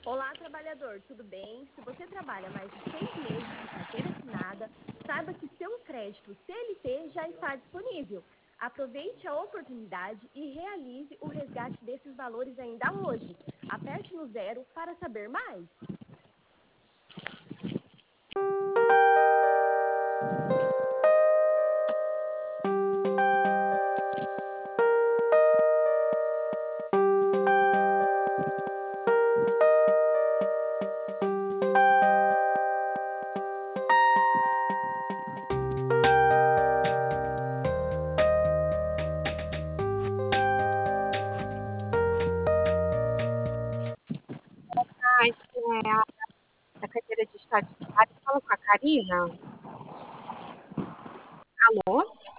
Olá, trabalhador, tudo bem? Se você trabalha mais de 6 meses de carteira assinada, saiba que seu crédito CLT já está disponível. Aproveite a oportunidade e realize o resgate desses valores ainda hoje. Aperte no zero para saber mais. Ah, aqui é a da carteira de estagiário. Falo com a Karina? Alô?